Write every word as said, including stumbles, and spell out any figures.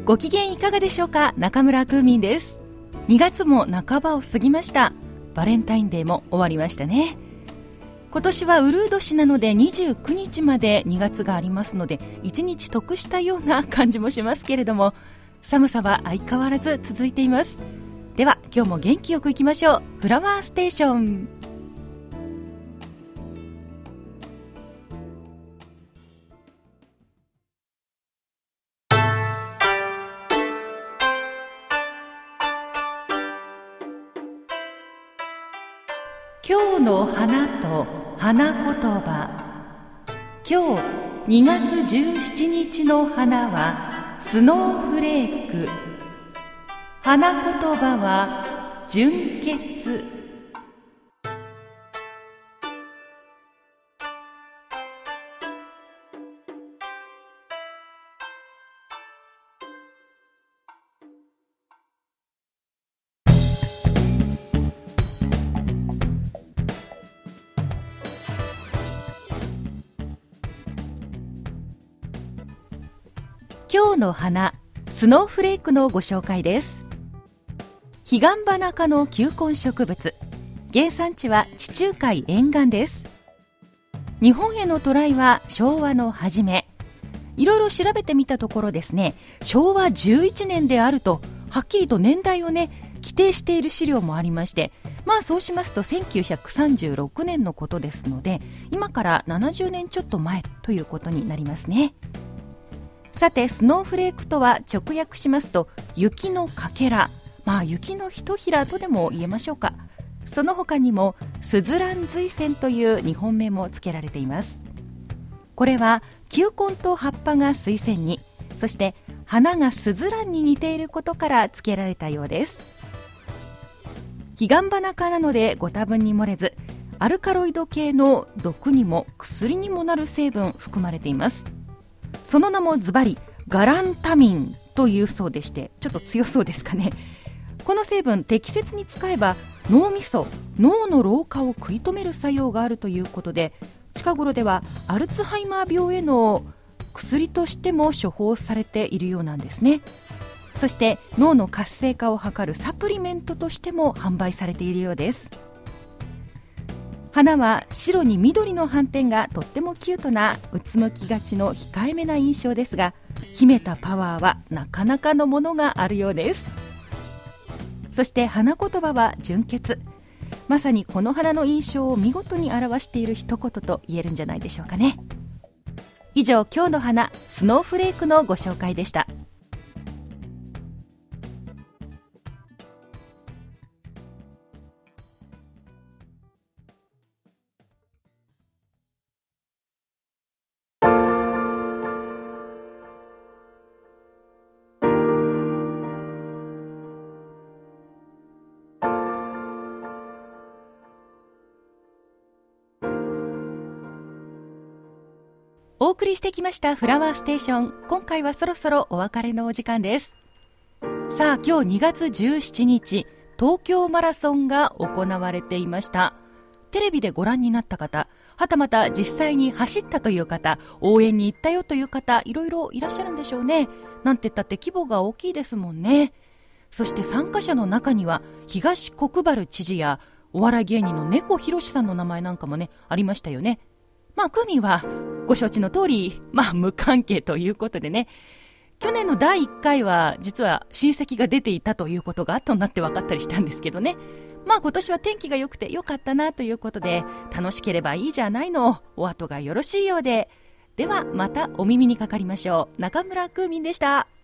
ご機嫌いかがでしょうか。中村クーミンです。にがつも半ばを過ぎました。バレンタインデーも終わりましたね。今年はウルー年なのでにじゅうくにちまでにがつがありますので、いちにち得したような感じもしますけれども、寒さは相変わらず続いています。では今日も元気よくいきましょう。フラワーステーション。今日の花と花言葉。今日にがつじゅうしちにちの花はスノーフレーク。花言葉は純潔。今日の花、スノーフレークのご紹介です。ヒガンバナ科の球根植物。原産地は地中海沿岸です。日本への渡来は昭和の初め。いろいろ調べてみたところですね、しょうわじゅういちねんであるとはっきりと年代をね規定している資料もありまして、まあそうしますとせんきゅうひゃくさんじゅうろくねんのことですので、今からななじゅうねんちょっと前ということになりますね。さて、スノーフレークとは直訳しますと雪のかけら、まあ雪のひとひらとでも言えましょうか。その他にもスズラン瑞泉という日本名も付けられています。これは球根と葉っぱが水仙に、そして花がスズランに似ていることから付けられたようです。ヒガンバナ科なのでご多分に漏れず、アルカロイド系の毒にも薬にもなる成分含まれています。その名もズバリガランタミンというそうでして、ちょっと強そうですかね。この成分、適切に使えば脳みそ、脳の老化を食い止める作用があるということで、近頃ではアルツハイマー病への薬としても処方されているようなんですね。そして脳の活性化を図るサプリメントとしても販売されているようです。花は白に緑の斑点がとってもキュートな、うつむきがちの控えめな印象ですが、秘めたパワーはなかなかのものがあるようです。そして花言葉は純潔。まさにこの花の印象を見事に表している一言と言えるんじゃないでしょうかね。以上、今日の花、スノーフレークのご紹介でした。お送りしてきましたフラワーステーション。今回はそろそろお別れのお時間です。さあ、今日にがつじゅうしちにち、東京マラソンが行われていました。テレビでご覧になった方、はたまた実際に走ったという方、応援に行ったよという方、いろいろいらっしゃるんでしょうね。なんて言ったって規模が大きいですもんね。そして参加者の中には東国原知事やお笑い芸人の猫ひろしさんの名前なんかもね、ありましたよね。まあクーミンはご承知の通り、まあ無関係ということでね、去年のだいいっかいは実は親戚が出ていたということが後になって分かったりしたんですけどね。まあ今年は天気が良くて良かったなということで、楽しければいいじゃないの、お後がよろしいようで。ではまたお耳にかかりましょう。中村クーミンでした。